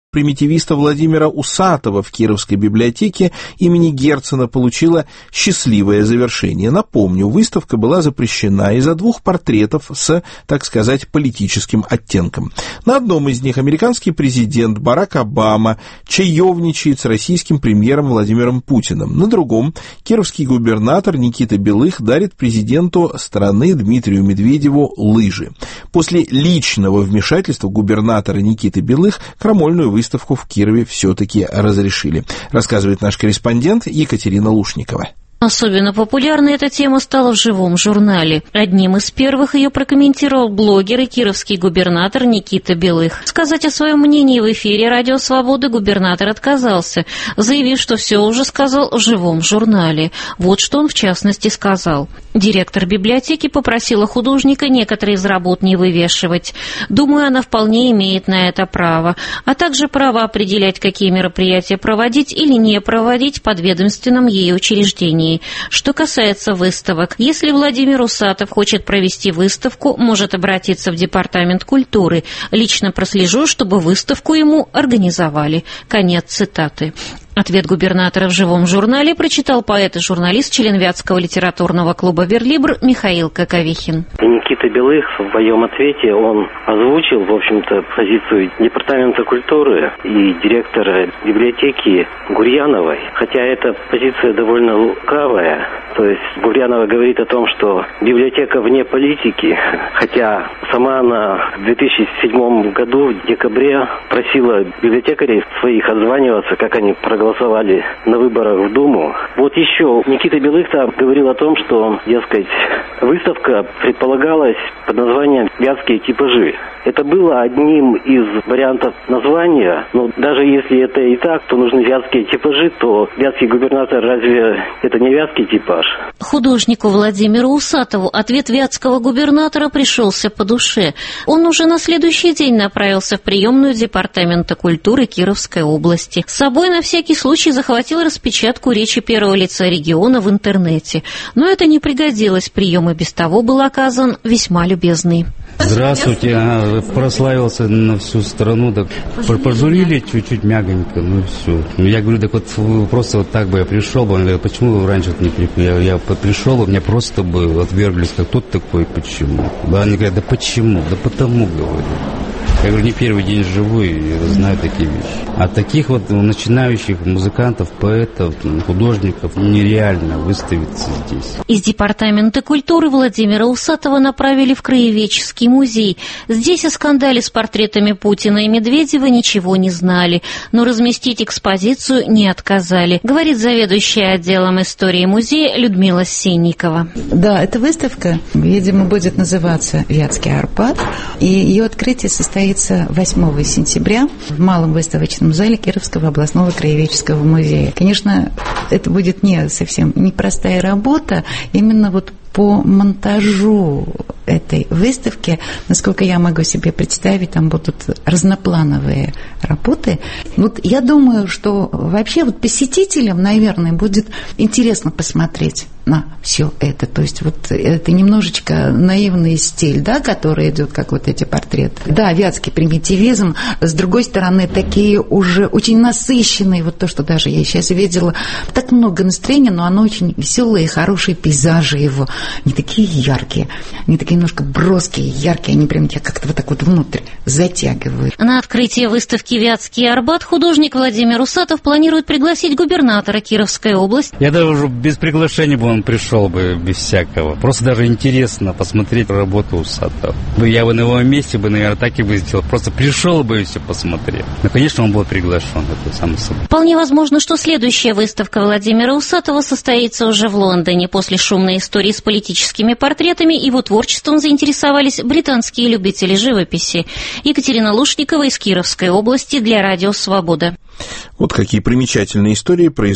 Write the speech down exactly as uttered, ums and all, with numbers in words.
примитивиста Владимира Усатова в Кировской библиотеке имени Герцена получила счастливое завершение. Напомню, выставка была запрещена из-за двух портретов с, так сказать, политическим оттенком. На одном из них американский президент Барак Обама чаевничает с российским премьером Владимиром Путиным. На другом кировский губернатор Никита Белых дарит президенту страны Дмитрию Медведеву лыжи. После личного вмешательства губернатора Никиты Белых крамольную выставку в Кирове все-таки разрешили, рассказывает наш корреспондент Екатерина Лушникова. Особенно популярной эта тема стала в живом журнале. Одним из первых ее прокомментировал блогер и кировский губернатор Никита Белых. Сказать о своем мнении в эфире «Радио Свободы» губернатор отказался, заявив, что все уже сказал в живом журнале. Вот что он в частности сказал. Директор библиотеки попросила художника некоторые из работ не вывешивать. Думаю, она вполне имеет на это право, а также право определять, какие мероприятия проводить или не проводить в подведомственном ей учреждении. Что касается выставок, если Владимир Усатов хочет провести выставку, может обратиться в Департамент культуры. Лично прослежу, чтобы выставку ему организовали. Конец цитаты. Ответ губернатора в живом журнале прочитал поэт и журналист, член Вятского литературного клуба «Верлибр» Михаил Коковихин. Никита Белых в своем ответе он озвучил, в общем-то, позицию Департамента культуры и директора библиотеки Гурьяновой. Хотя эта позиция довольно лукавая. То есть Гурьянова говорит о том, что библиотека вне политики, хотя сама она в две тысячи седьмом году в декабре просила библиотекарей своих отзваниваться, как они проголосовали на выборах в Думу. Вот еще Никита Белых говорил о том, что, дескать, выставка предполагалась под названием «Вятские типажи». Это было одним из вариантов названия, но даже если это и так, то нужны вятские типажи, то вятский губернатор разве это не вятский типаж? Художнику Владимиру Усатову ответ вятского губернатора пришелся по душе. Он уже на следующий день направился в приемную Департамента культуры Кировской области. С собой на всякий случай захватил распечатку речи первого лица региона в интернете. Но это не пригодилось, прием и без того был оказан весьма любезный. Здравствуйте, ага, прославился на всю страну, так пожурили чуть-чуть мягонько, ну все. Я говорю, так вот просто вот так бы я пришел бы, он говорит, почему вы раньше не приехали? Я, я пришел, меня просто бы отверглись, как кто такой, почему? Да, они говорят, да почему? Да потому, говорю. Я говорю, не первый день живу и знаю такие вещи. А таких вот начинающих музыкантов, поэтов, художников нереально выставиться здесь. Из Департамента культуры Владимира Усатова направили в Краеведческий музей. Здесь о скандале с портретами Путина и Медведева ничего не знали, но разместить экспозицию не отказали, говорит заведующая отделом истории музея Людмила Сенникова. Да, эта выставка, видимо, будет называться «Вятский Арбат», и ее открытие состоится восьмого сентября в Малом выставочном зале Кировского областного краеведческого музея. Конечно, это будет не совсем непростая работа, именно вот по монтажу этой выставки, насколько я могу себе представить, там будут разноплановые работы. Вот я думаю, что вообще вот посетителям, наверное, будет интересно посмотреть на все это. То есть вот это немножечко наивный стиль, да, который идет, как вот эти портреты. Да, вятский примитивизм, с другой стороны, такие уже очень насыщенные, вот то, что даже я сейчас видела, так много настроения, но оно очень веселое, хорошие пейзажи его, не такие яркие, не такие немножко броские, яркие, они прям тебя как-то вот так вот внутрь затягивают. На открытие выставки «Вятский Арбат» художник Владимир Усатов планирует пригласить губернатора Кировской области. Я даже уже без приглашения бы он пришел бы, без всякого. Просто даже интересно посмотреть работу Усатова. Я бы на его месте бы, наверное, так и бы сделал. Просто пришел бы и все посмотрел. Ну, конечно, он был приглашен, это само собой. Вполне возможно, что следующая выставка Владимира Усатова состоится уже в Лондоне. После шумной истории с политическими портретами его творчеством заинтересовались британские любители живописи. Екатерина Лушникова из Кировской области для Радио Свобода. Вот какие примечательные истории происходят